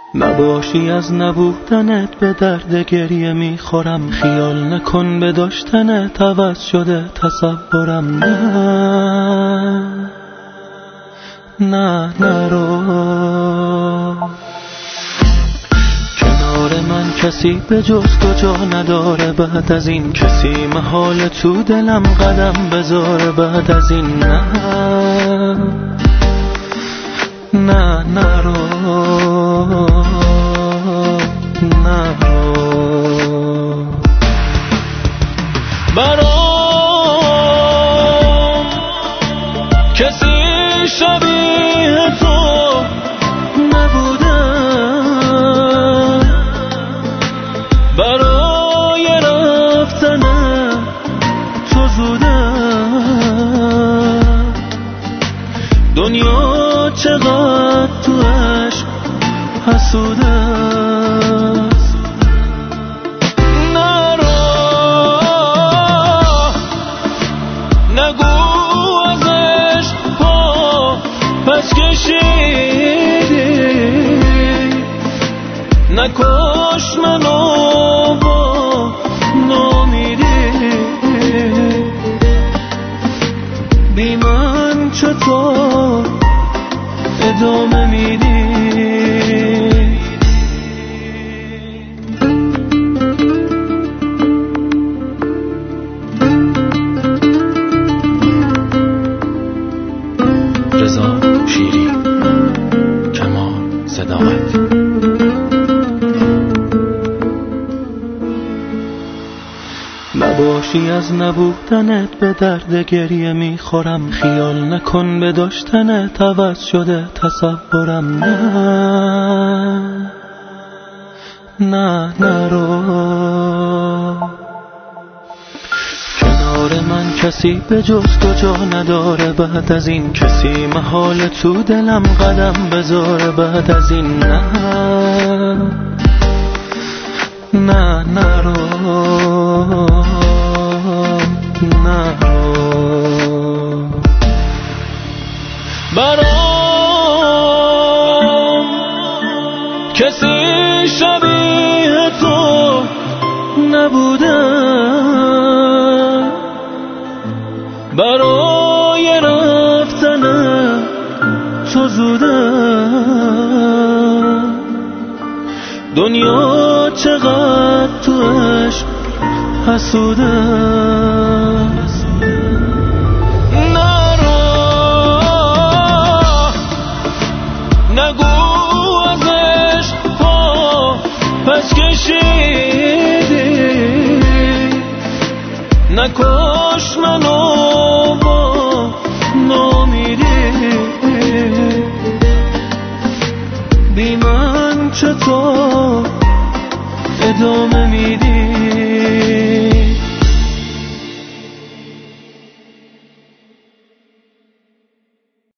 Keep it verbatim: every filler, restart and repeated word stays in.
نباشی از نبودنت به درد گریه میخورم، خیال نکن به داشتنت عوض شده تصورم. نه نه نرو، کنار من کسی به جز تو جا نداره، بعد از این کسی محال تو دلم قدم بذاره، بعد از این نه نه نرو نرو. برام کسی شبیه تو نبوده، برای رفتن تو زوده، دنیا چقدر تو عشق حسوده. نرو، نگو از عشق پا پس کشیدی، نکش منو با نامیدی، بی من چطور ادامه میدی؟ رضا شیری، کمال صداقت. نباشی از نبودنت به درد گریه میخورم، خیال نکن به داشتنت عوض شده تصورم. نه نه نرو، کنار من کسی به جز تو جا نداره، بعد از این کسی محال تو دلم قدم بذاره، بعد از این نه نه نرو نرو. برام کسی شبیه تو نبوده، برای رفتن تو زوده، دنیا چقدر تو عشق حسوده. نرو، نگو از عشق پا پس کشیدی، نکش منو با نامیدی، بی من چطور ادامه میدی؟